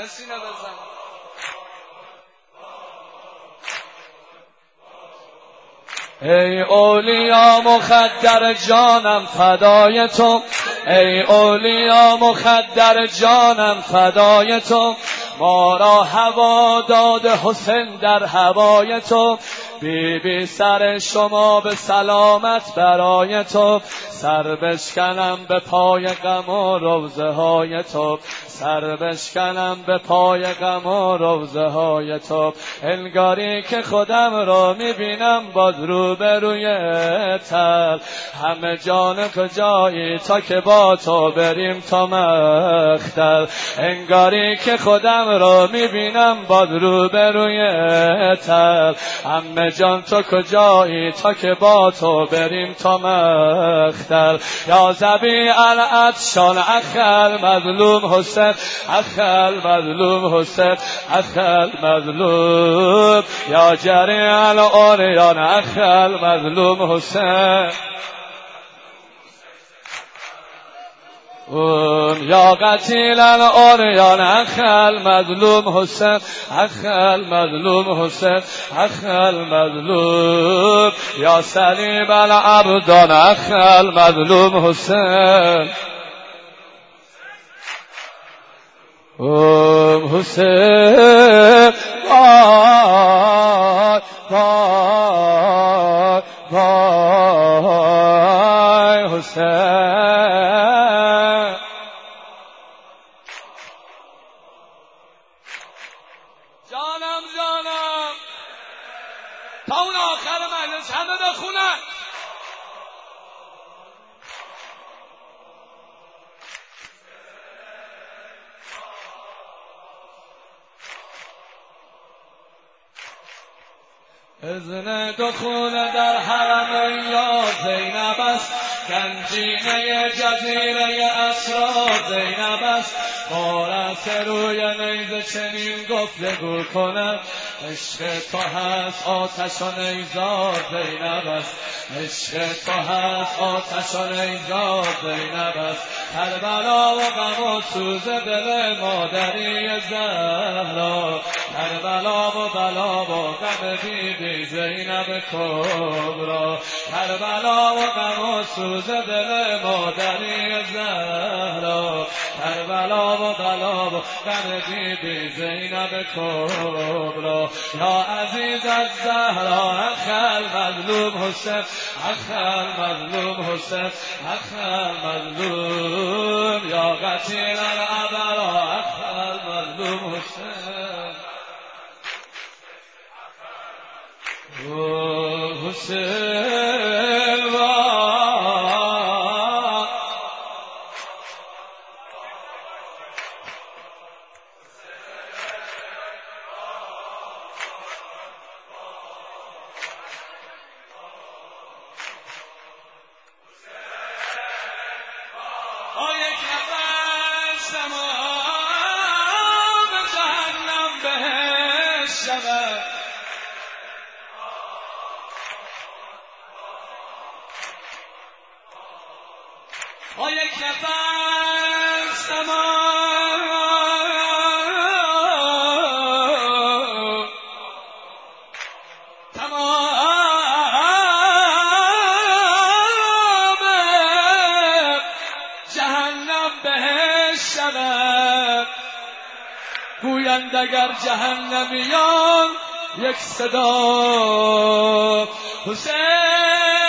سینه بزن. ای اولیا مخدر جانم فدای تو، ای اولیا مخدر جانم فدای تو، ما را هوا داد حسین در هوای تو، بی بی سر شما به سلامت برای تو، سر بشکنم به پای غم و روزه های تو، سر بشکنم به پای غم و روزه های تو، انگاری که خودم را میبینم باز روبروی تل، همه جان کجایی تا که با تو بریم تا مختل، انگاری که خودم را میبینم باز روبروی تل، همه جان تو کجایی تا که با تو بریم تا مختل، یا زبی العطشان اخل مظلوم حسین، اخل مظلوم حسین، اخل مظلوم، یا جری العریان اخل مظلوم حسین، یا قتیل العریان اخل مظلوم حسین، اخل مظلوم حسین، اخل مظلوم، یا صلیب العبدان اخل مظلوم حسین، حسین وای وای وای حسین، جانم جانم تا اون آخر مجلس همه بخونن. اذن دخول در حرم یا زینب است، گنجینه جزیره اسرار زینب است، بارست روی نیزه چنین گفتگو کند، عشق تو هست آتش و نیزار زینب است، عشق تو هست آتش و نیزار زینب است، کربلا و غم و سوز دل مادری زهرا، کربلا و بلا و غم بیبی زینب کبرا، کربلا و غم و سوز دل مادری زهرا، کربلا و بلا و غم بیبی زینب کبرا، یا عزیز از زهرا اخل مظلوم حسین، اخل مظلوم حسین، اخل مظلوم، یا قتیل الابرا اخل مظلوم حسین، حسین یک نفس تمام جهنم بهش شود، با یک نفس تمام جهنم بهش شود، گویند اگر جهنمیان یک صدا حسین